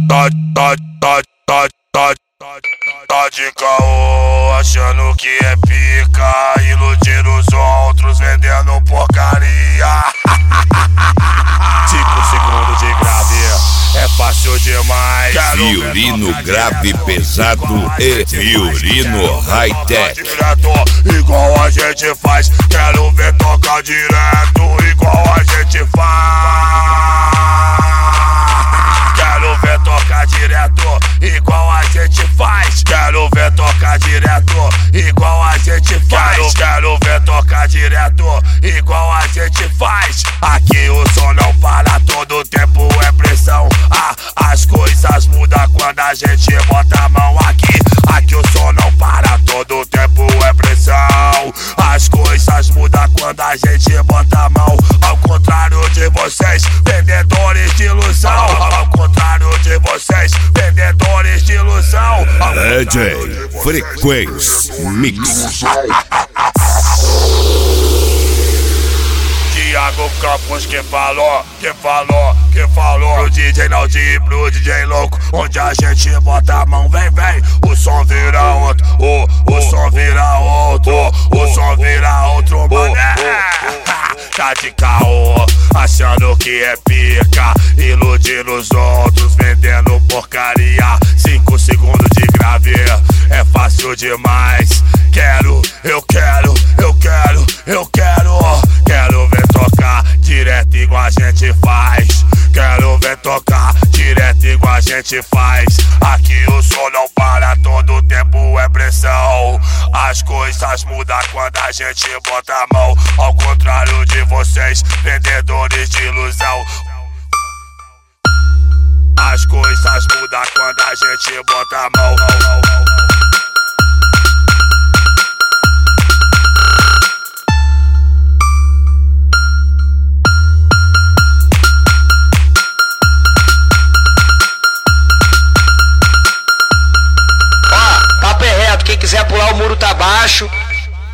Tá de caô, achando que é pica, iludindo os outros, vendendo porcaria. 5 segundos de grave, é fácil demais. Violino grave pesado e violino high-tech. Igual a gente faz, quero ver tocar direto, igual a gente faz. Quero ver tocar direto, igual a gente faz. Quero ver tocar direto, igual a gente faz. Quero ver tocar direto, igual a gente faz. Aqui o som não para, todo tempo é pressão. As coisas mudam quando a gente bota a mão aqui. Aqui o som não para, todo tempo é pressão. As coisas mudam quando a gente bota a mão. Ao contrário de vocês, vendedores de ilusão. Ao contrário de vocês, vendedores de ilusão. DJ Frequência Mix. Thiago Campos que falou pro DJ Naldinho, pro DJ louco, onde a gente bota a mão, vem, o som vira outro, o som vira outro, o som vira outro, mané. Tá de caô, achando que é pica, iludindo os outros, vendendo porcaria. 5 segundos de grave, é fácil demais. Quero ver tocar direto igual a gente faz. Quero ver tocar direto igual a gente faz. Aqui o som não para, todo tempo é pressão. As coisas mudam quando a gente bota a mão. Ao contrário de vocês, vendedores de ilusão. As coisas mudam quando a gente bota a mão. Papo é reto, quem quiser pular o muro tá baixo.